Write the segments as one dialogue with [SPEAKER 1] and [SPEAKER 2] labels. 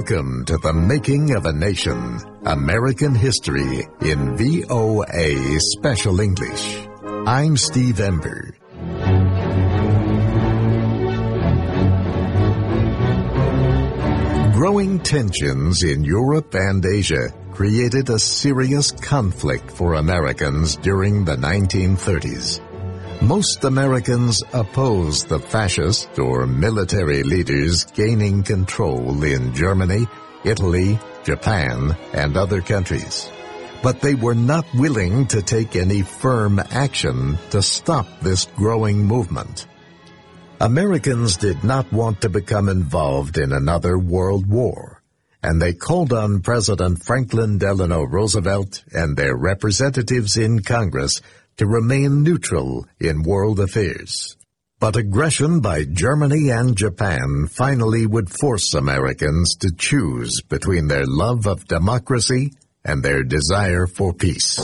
[SPEAKER 1] Welcome to the Making of a Nation, American History in VOA Special English. I'm Steve Ember. Growing tensions in Europe and Asia created a serious conflict for Americans during the 1930s. Most Americans opposed the fascist or military leaders gaining control in Germany, Italy, Japan, and other countries. But they were not willing to take any firm action to stop this growing movement. Americans did not want to become involved in another world war, and they called on President Franklin Delano Roosevelt and their representatives in Congress to remain neutral in world affairs. But aggression by Germany and Japan finally would force Americans to choose between their love of democracy and their desire for peace.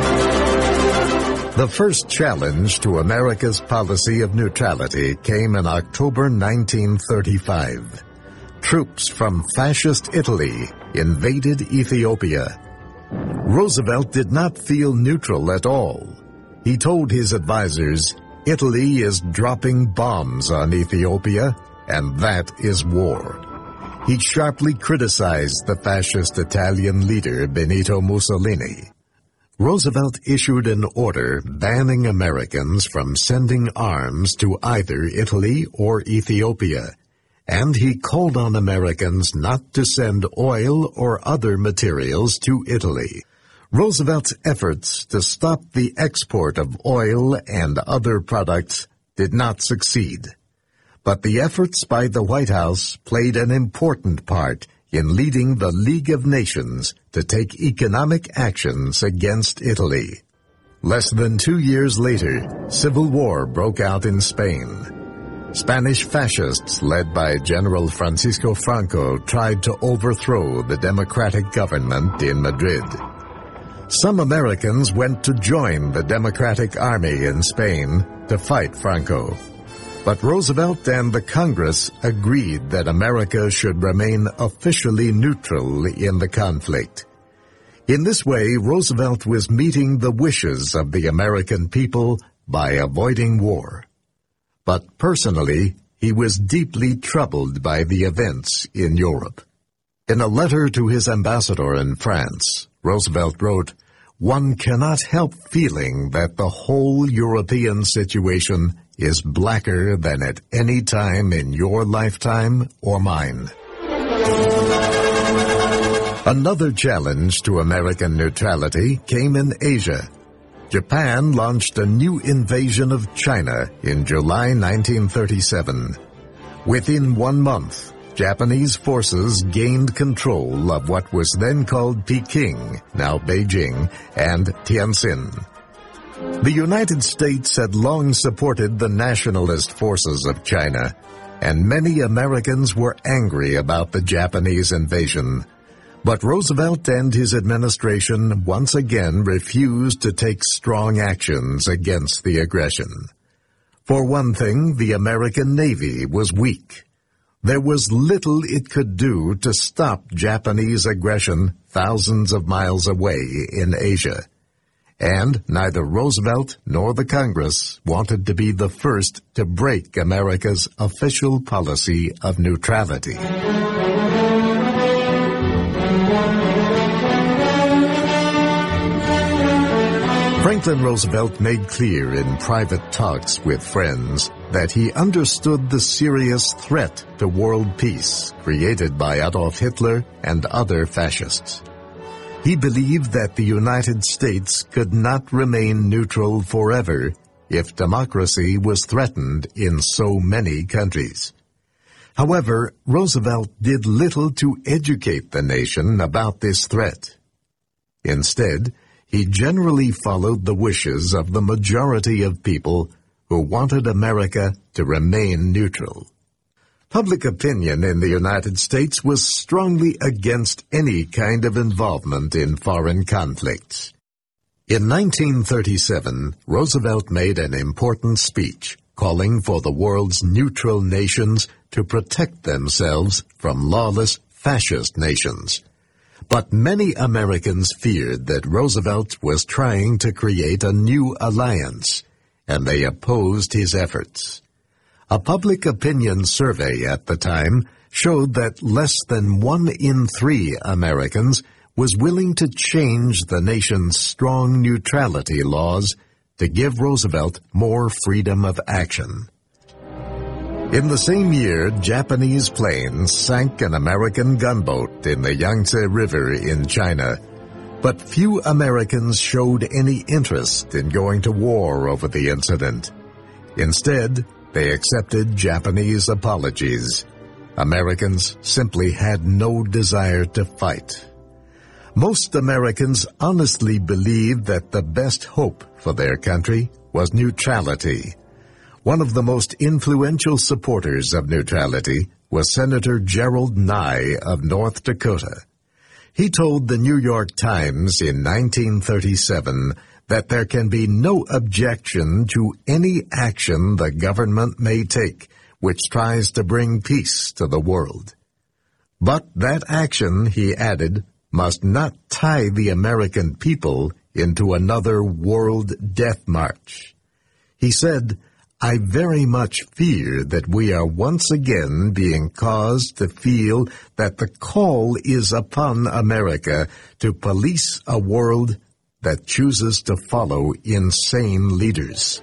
[SPEAKER 1] The first challenge to America's policy of neutrality came in October 1935. Troops from fascist Italy invaded Ethiopia. Roosevelt did not feel neutral at all. He told his advisers, "Italy is dropping bombs on Ethiopia, and that is war." He sharply criticized the fascist Italian leader Benito Mussolini. Roosevelt issued an order banning Americans from sending arms to either Italy or Ethiopia, and he called on Americans not to send oil or other materials to Italy. Roosevelt's efforts to stop the export of oil and other products did not succeed. But the efforts by the White House played an important part in leading the League of Nations to take economic actions against Italy. Less than 2 years later, civil war broke out in Spain. Spanish fascists led by General Francisco Franco tried to overthrow the democratic government in Madrid. Some Americans went to join the Democratic Army in Spain to fight Franco. But Roosevelt and the Congress agreed that America should remain officially neutral in the conflict. In this way, Roosevelt was meeting the wishes of the American people by avoiding war. But personally, he was deeply troubled by the events in Europe. In a letter to his ambassador in France, Roosevelt wrote, "One cannot help feeling that the whole European situation is blacker than at any time in your lifetime or mine." Another challenge to American neutrality came in Asia. Japan launched a new invasion of China in July 1937. Within 1 month, Japanese forces gained control of what was then called Peking, now Beijing, and Tianjin. The United States had long supported the nationalist forces of China, and many Americans were angry about the Japanese invasion. But Roosevelt and his administration once again refused to take strong actions against the aggression. For one thing, the American Navy was weak. There was little it could do to stop Japanese aggression thousands of miles away in Asia. And neither Roosevelt nor the Congress wanted to be the first to break America's official policy of neutrality. Franklin Roosevelt made clear in private talks with friends that he understood the serious threat to world peace created by Adolf Hitler and other fascists. He believed that the United States could not remain neutral forever if democracy was threatened in so many countries. However, Roosevelt did little to educate the nation about this threat. Instead, he generally followed the wishes of the majority of people who wanted America to remain neutral. Public opinion in the United States was strongly against any kind of involvement in foreign conflicts. In 1937, Roosevelt made an important speech calling for the world's neutral nations to protect themselves from lawless fascist nations. But many Americans feared that Roosevelt was trying to create a new alliance, and they opposed his efforts. A public opinion survey at the time showed that less than 1 in 3 Americans was willing to change the nation's strong neutrality laws to give Roosevelt more freedom of action. In the same year, Japanese planes sank an American gunboat in the Yangtze River in China, but few Americans showed any interest in going to war over the incident. Instead, they accepted Japanese apologies. Americans simply had no desire to fight. Most Americans honestly believed that the best hope for their country was neutrality. One of the most influential supporters of neutrality was Senator Gerald Nye of North Dakota. He told the New York Times in 1937 that there can be no objection to any action the government may take which tries to bring peace to the world. But that action, he added, must not tie the American people into another world death march. He said, "I very much fear that we are once again being caused to feel that the call is upon America to police a world that chooses to follow insane leaders."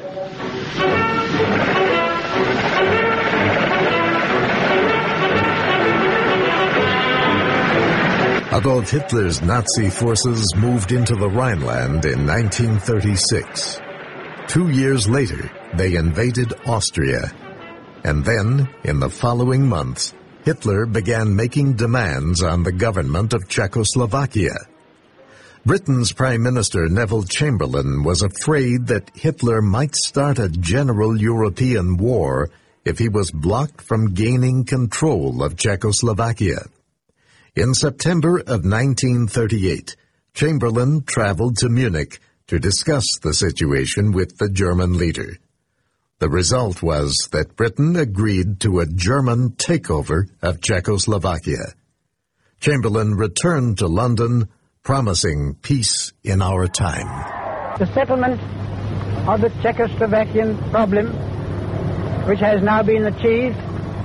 [SPEAKER 1] Adolf Hitler's Nazi forces moved into the Rhineland in 1936. 2 years later, they invaded Austria. And then, in the following months, Hitler began making demands on the government of Czechoslovakia. Britain's Prime Minister Neville Chamberlain was afraid that Hitler might start a general European war if he was blocked from gaining control of Czechoslovakia. In September of 1938, Chamberlain traveled to Munich to discuss the situation with the German leader. The result was that Britain agreed to a German takeover of Czechoslovakia. Chamberlain returned to London, promising peace in our time.
[SPEAKER 2] The settlement of the Czechoslovakian problem, which has now been achieved,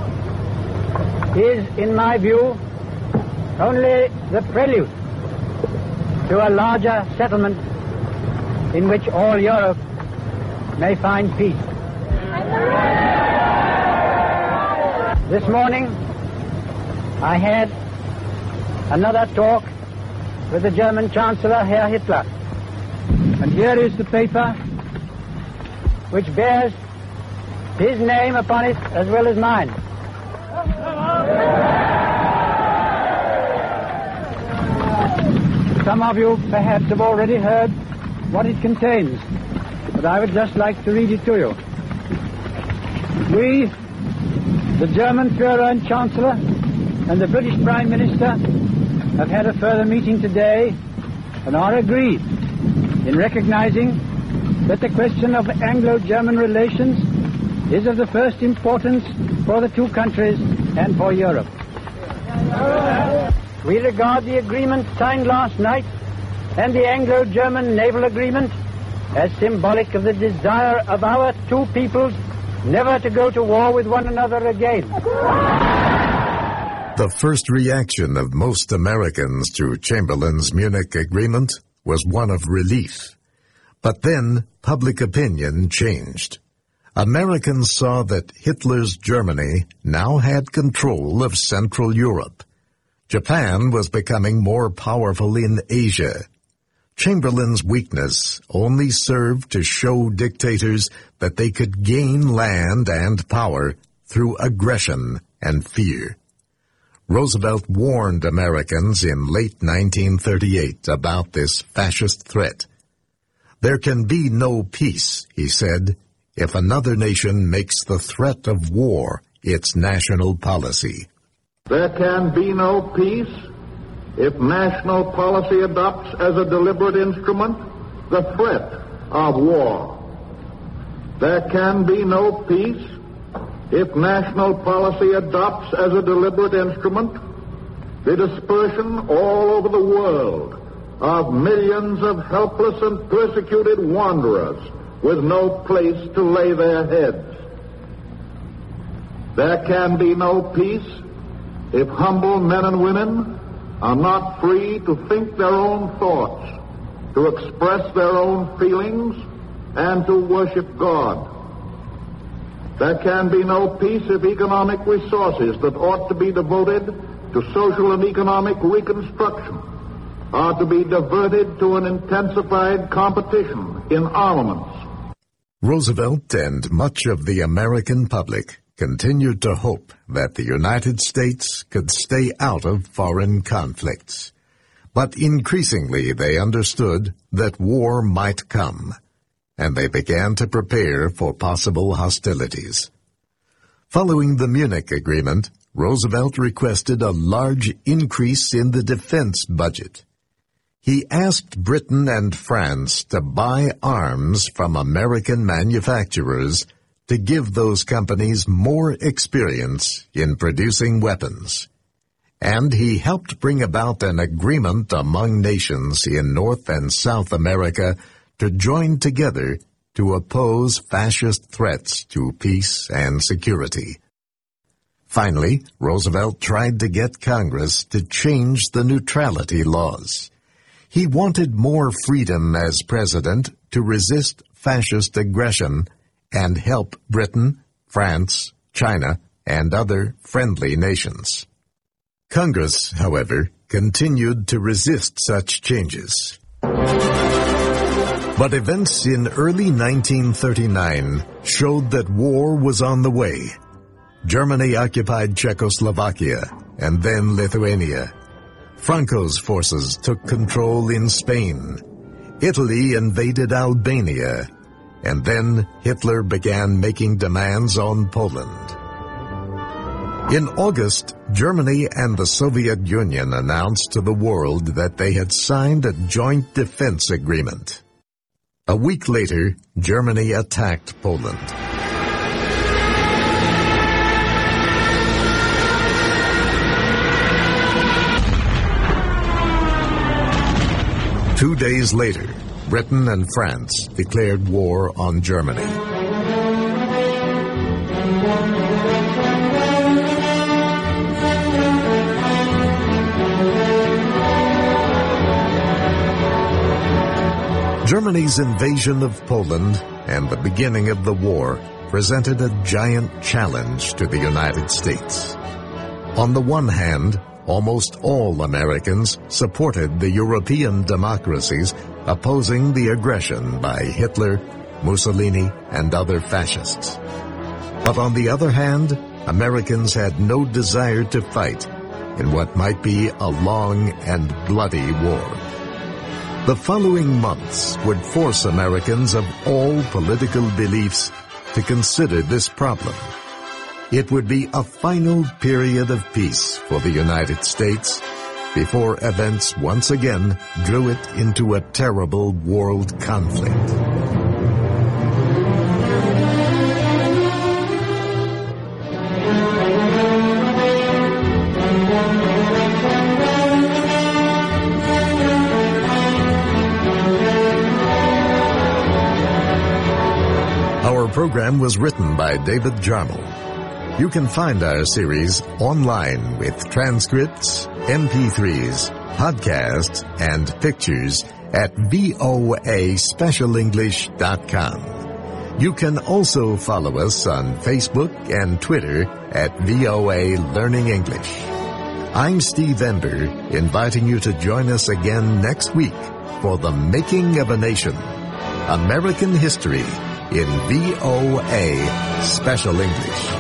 [SPEAKER 2] is, in my view, only the prelude to a larger settlement in which all Europe may find peace. This morning, I had another talk with the German Chancellor, Herr Hitler. And here is the paper which bears his name upon it as well as mine. Some of you perhaps have already heard what it contains, but I would just like to read it to you. We, the German Führer and Chancellor, and the British Prime Minister have had a further meeting today and are agreed in recognizing that the question of Anglo-German relations is of the first importance for the two countries and for Europe. We regard the agreement signed last night and the Anglo-German naval agreement as symbolic of the desire of our two peoples never to go to war with one another again.
[SPEAKER 1] The first reaction of most Americans to Chamberlain's Munich agreement was one of relief. But then public opinion changed. Americans saw that Hitler's Germany now had control of Central Europe. Japan was becoming more powerful in Asia. Chamberlain's weakness only served to show dictators that they could gain land and power through aggression and fear. Roosevelt warned Americans in late 1938 about this fascist threat. There can be no peace, he said, if another nation makes the threat of war its national policy.
[SPEAKER 3] There can be no peace if national policy adopts as a deliberate instrument the threat of war. There can be no peace if national policy adopts as a deliberate instrument the dispersion all over the world of millions of helpless and persecuted wanderers with no place to lay their heads. There can be no peace if humble men and women are not free to think their own thoughts, to express their own feelings, and to worship God. There can be no peace if economic resources that ought to be devoted to social and economic reconstruction are to be diverted to an intensified competition in armaments.
[SPEAKER 1] Roosevelt and much of the American public continued to hope that the United States could stay out of foreign conflicts. But increasingly they understood that war might come, and they began to prepare for possible hostilities. Following the Munich Agreement, Roosevelt requested a large increase in the defense budget. He asked Britain and France to buy arms from American manufacturers to give those companies more experience in producing weapons. And he helped bring about an agreement among nations in North and South America to join together to oppose fascist threats to peace and security. Finally, Roosevelt tried to get Congress to change the neutrality laws. He wanted more freedom as president to resist fascist aggression and help Britain, France, China, and other friendly nations. Congress, however, continued to resist such changes. But events in early 1939 showed that war was on the way. Germany occupied Czechoslovakia and then Lithuania. Franco's forces took control in Spain. Italy invaded Albania. And then Hitler began making demands on Poland. In August, Germany and the Soviet Union announced to the world that they had signed a joint defense agreement. A week later, Germany attacked Poland. Two days later, Britain and France declared war on Germany. Germany's invasion of Poland and the beginning of the war presented a giant challenge to the United States. On the one hand, almost all Americans supported the European democracies opposing the aggression by Hitler, Mussolini, and other fascists. But on the other hand, Americans had no desire to fight in what might be a long and bloody war. The following months would force Americans of all political beliefs to consider this problem. It would be a final period of peace for the United States before events once again drew it into a terrible world conflict. Our program was written by David Jarmel. You can find our series online with transcripts, MP3s, podcasts, and pictures at voaspecialenglish.com. You can also follow us on Facebook and Twitter at VOA Learning English. I'm Steve Ember, inviting you to join us again next week for The Making of a Nation, American History in VOA Special English.